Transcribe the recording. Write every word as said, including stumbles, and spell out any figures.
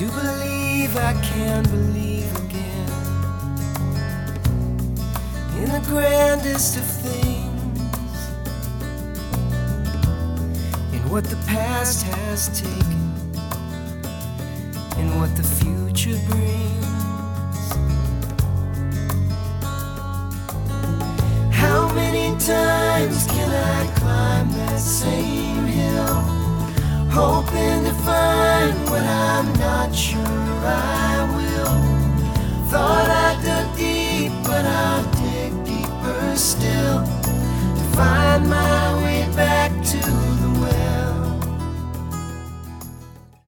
to believe I can believe again in the grandest of things, in what the past has taken, in what the future brings. How many times can I climb that same hill, hoping to find what I'm not sure I